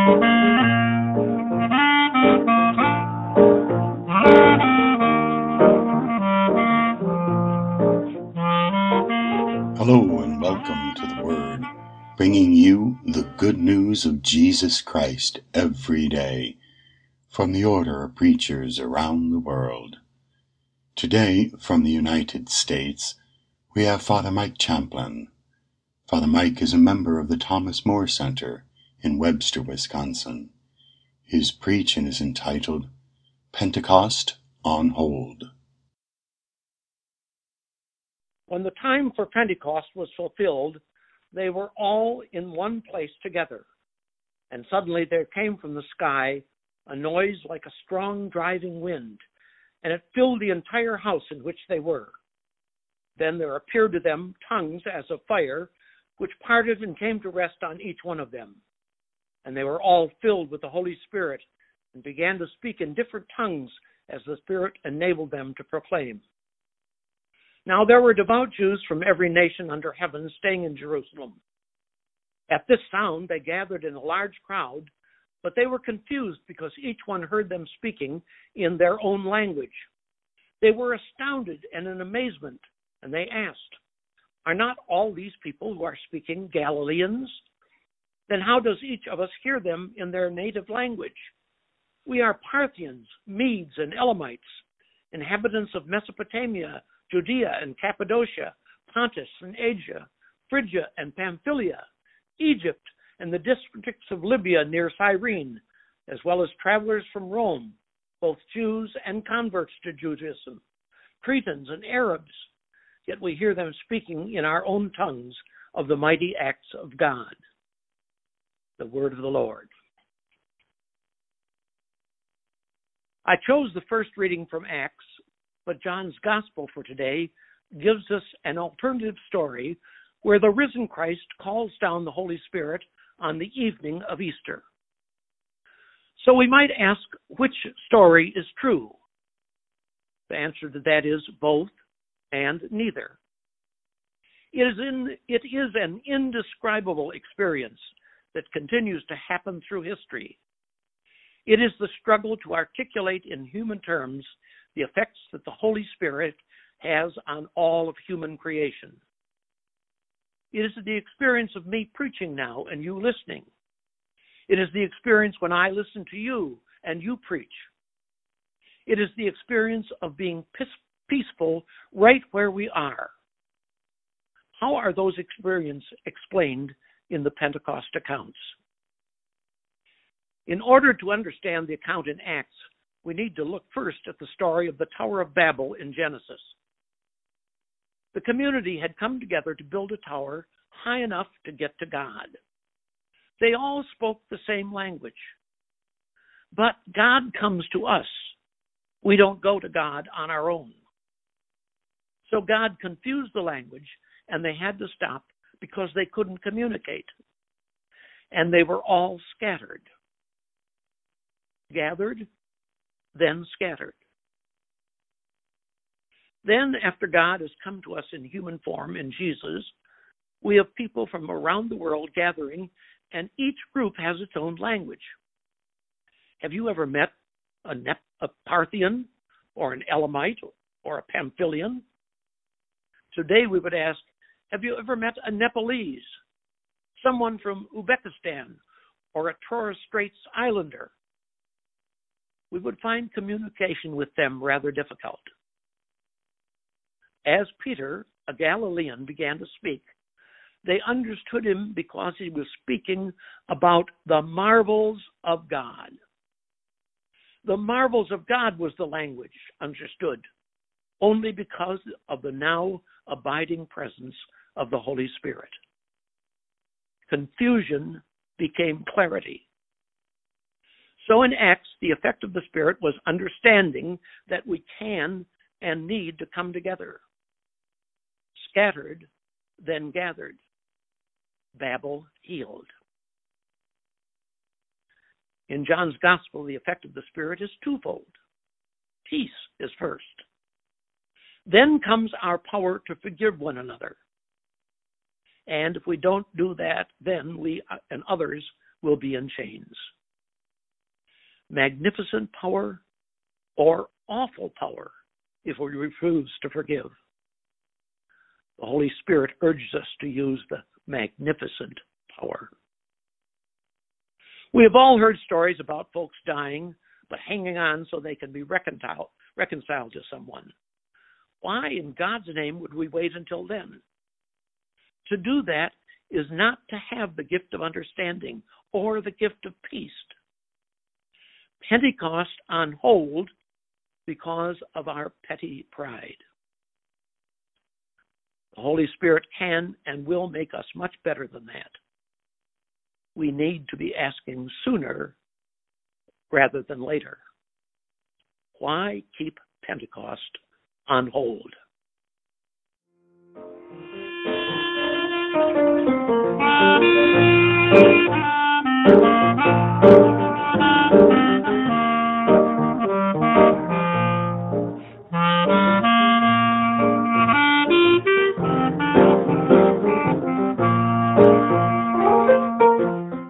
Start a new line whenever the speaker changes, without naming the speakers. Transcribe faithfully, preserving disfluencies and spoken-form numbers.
Hello and welcome to the Word, bringing you the good news of Jesus Christ every day from the order of preachers around the world. Today, from the United States, we have Father Mike Champlin. Father Mike is a member of the Thomas More Center in Webster, Wisconsin. His preaching is entitled Pentecost on Hold.
When the time for Pentecost was fulfilled, they were all in one place together. And suddenly there came from the sky a noise like a strong driving wind, and it filled the entire house in which they were. Then there appeared to them tongues as of fire, which parted and came to rest on each one of them. And they were all filled with the Holy Spirit and began to speak in different tongues as the Spirit enabled them to proclaim. Now there were devout Jews from every nation under heaven staying in Jerusalem. At this sound they gathered in a large crowd, but they were confused because each one heard them speaking in their own language. They were astounded and in amazement, and they asked, "Are not all these people who are speaking Galileans? Then how does each of us hear them in their native language? We are Parthians, Medes, and Elamites, inhabitants of Mesopotamia, Judea and Cappadocia, Pontus and Asia, Phrygia and Pamphylia, Egypt and the districts of Libya near Cyrene, as well as travelers from Rome, both Jews and converts to Judaism, Cretans and Arabs. Yet we hear them speaking in our own tongues of the mighty acts of God." The word of the Lord. I chose the first reading from Acts, but John's Gospel for today gives us an alternative story where the risen Christ calls down the Holy Spirit on the evening of Easter. So we might ask, which story is true? The answer to that is both and neither. It is, in, it is an indescribable experience that continues to happen through history. It is the struggle to articulate in human terms the effects that the Holy Spirit has on all of human creation. It is the experience of me preaching now and you listening. It is the experience when I listen to you and you preach. It is the experience of being peaceful right where we are. How are those experiences explained in the Pentecost accounts? In order to understand the account in Acts, we need to look first at the story of the Tower of Babel in Genesis. The community had come together to build a tower high enough to get to God. They all spoke the same language. But God comes to us. We don't go to God on our own. So God confused the language, and they had to stop because they couldn't communicate. And they were all scattered. Gathered, then scattered. Then, after God has come to us in human form in Jesus, we have people from around the world gathering, and each group has its own language. Have you ever met a, Nep- a Parthian or an Elamite or a Pamphylian? Today we would ask, have you ever met a Nepalese, someone from Uzbekistan, or a Torres Straits Islander? We would find communication with them rather difficult. As Peter, a Galilean, began to speak, they understood him because he was speaking about the marvels of God. The marvels of God was the language understood only because of the now abiding presence of the Holy Spirit. Confusion became clarity. So in Acts, the effect of the Spirit was understanding that we can and need to come together. Scattered, then gathered. Babel healed. In John's Gospel, the effect of the Spirit is twofold. Peace is first. Then comes our power to forgive one another. And if we don't do that, then we and others will be in chains. magnificent power or awful power if we refuse to forgive. The Holy Spirit urges us to use the magnificent power. We have all heard stories about folks dying, but hanging on so they can be reconciled, reconciled to someone. Why in God's name would we wait until then? To do that is not to have the gift of understanding or the gift of peace. Pentecost on hold because of our petty pride. The Holy Spirit can and will make us much better than that. We need to be asking sooner rather than later. Why keep Pentecost on hold? Thank you.